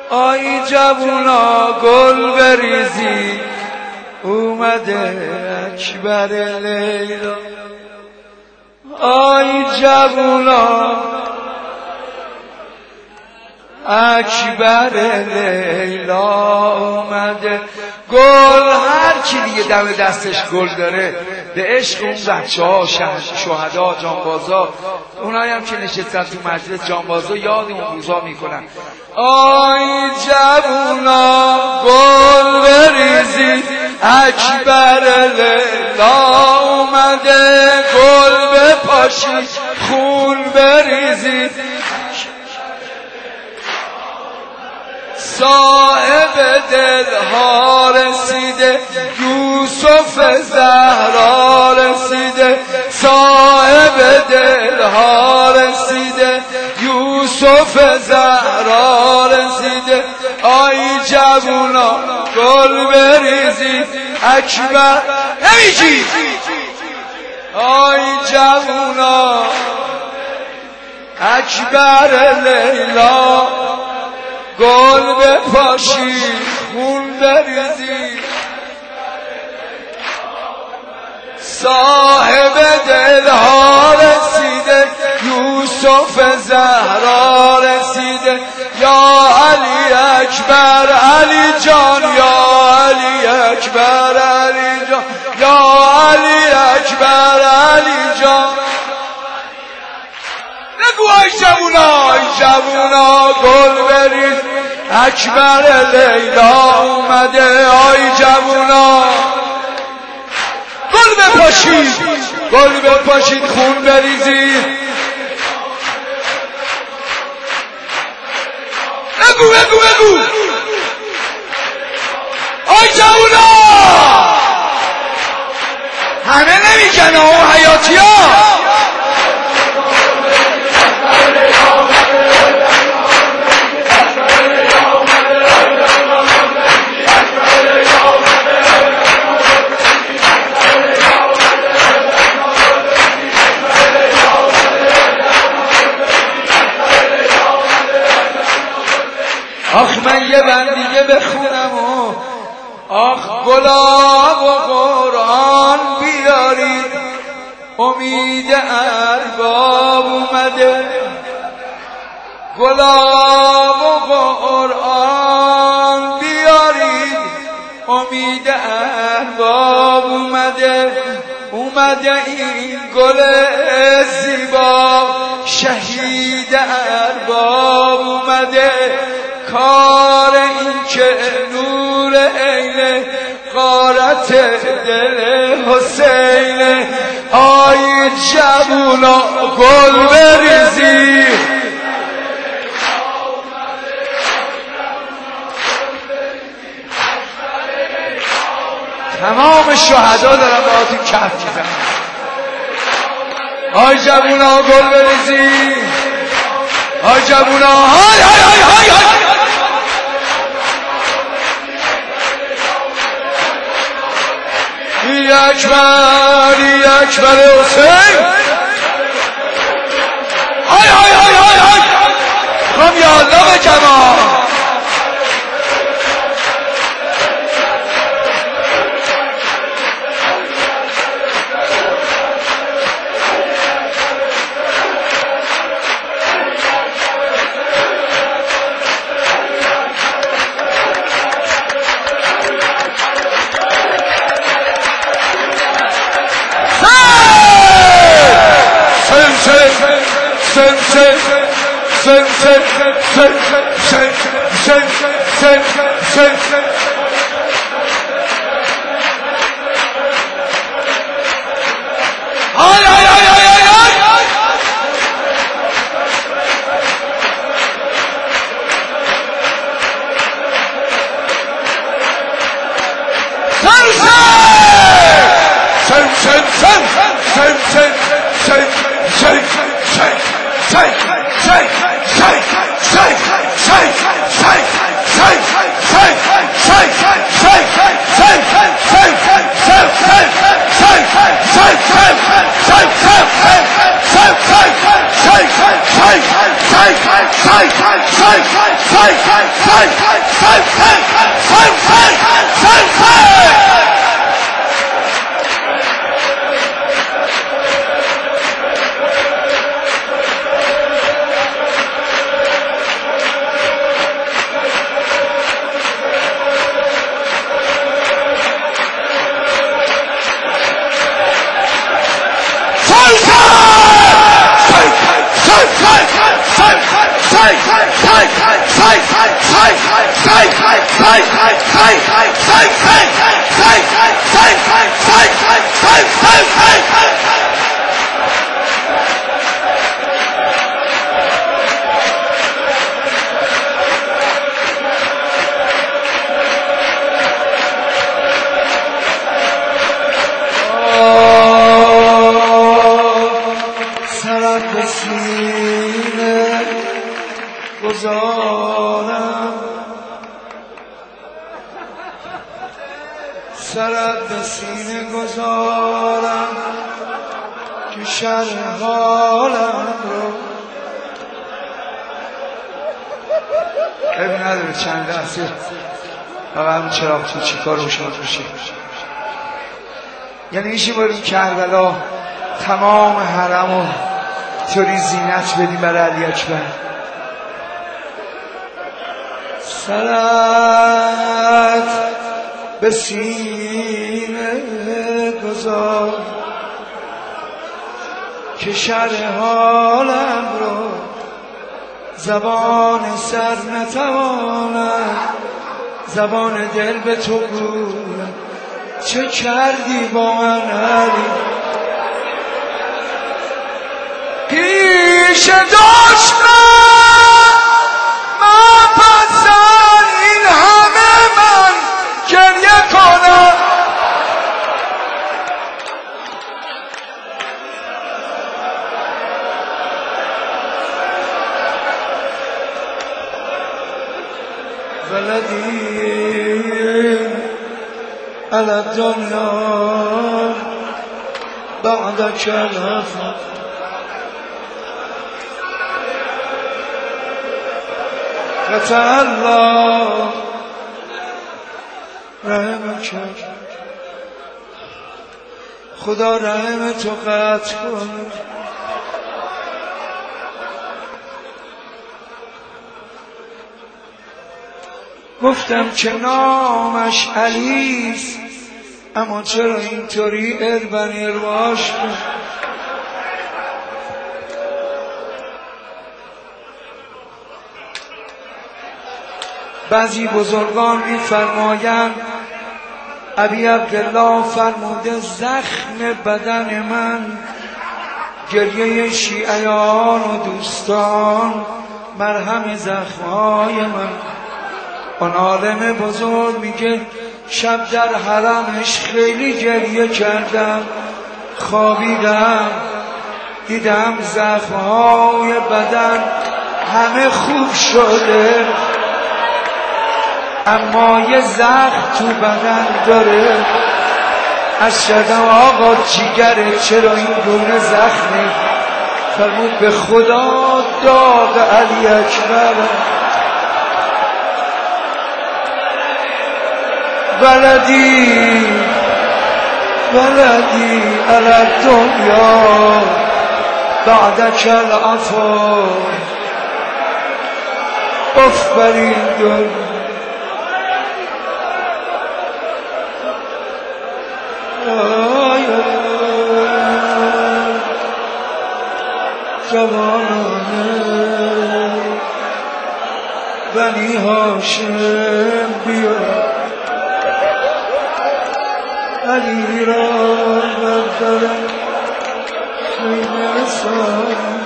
آی جوونا گل بریزی اومده اکبر لیلا. آی جوونا اکبر لیلا اومده. گل هر کی دیگه دم دستش گل داره به عشق اون بچه ها شهدا جانبازا اونایی هم که نشستن تو مجلس جانبازا یاد اون روزا میکنن. آی جوونا گل بریزی اکبر لیلا اومده. گل بپاشی خون بریزی صاحب دلها رسیده یوسف زهرا رسیده. صاحب دلها رسیده یوسف زهرا رسیده. آی جوونا گل بریزی اکبر نمیگی. آی جوونا اکبر لیلا گل بپاشی خون بریزی صاحب دلها رسیده یوسف زهرا رسیده. یا علی اکبر علی جان یا علی اکبر علی جان یا علی اکبر علی جان. نگو ای جوونا ای جوونا گل بریز اکبر لیلا اومده. آی جوونا گل بپاشید گل بپاشید خون بریزید. بگو بگو بگو آی جوونا همه نمیگن اون حیاتی ها. آخ من یه بند دیگه بخونم و آخ گلاب و قرآن بیارید امید ارباب اومده. گلاب و قرآن بیارید امید ارباب اومده. اومده این گل زیبا شهید ارباب اومده. کار این که نور عین غارت دل حسین. آی جوونا گل بریزی تمام شهدا دارم باهاتون کف میزنم. آی جوونا گل بریزی آی جوونا های های های های های. اکبر حسین های های های های های. خم یا الله به کمان سرت به سینه گذارم که شرح حالم رو عیب نداره چند لحظه فقط همون چراغ تو چی کار روشن بشه. یعنی میشه بریم کربلا تمام حرم رو طوری زینت بدیم برای علی اکبر. سرت به سینه گذار که شرح حالم رو زبان سر نتواند زبان دل به تو گوید چه کردی با من علی پیش دشمن من پسر این همه من گریه کنم ولدی على الدنيا بعدك الهفا فتعالى رحمك خدا رحم تو قطع کن گفتم که نامش علیست اما چرا اینطوری اربنی رواش کن بعضی بزرگان می‌فرمایند ابی عبدالله فرموده زخم بدن من گریه شیعیان و دوستان مرهم زخمهای من. آن عالم بزرگ میگه شب در حرمش خیلی گریه کردم خوابیدم دیدم زخمهای بدن همه خوب شده اما یه زخم تو بدن داره از شدم آقا جیگره چرا این گونه زخمه فرمود به خدا داغ علی اکبر ولدی علی الدنیا بعدک العفا افبرین دل جوانانه بنی هاشم بیا علی را بردارم خیلی سال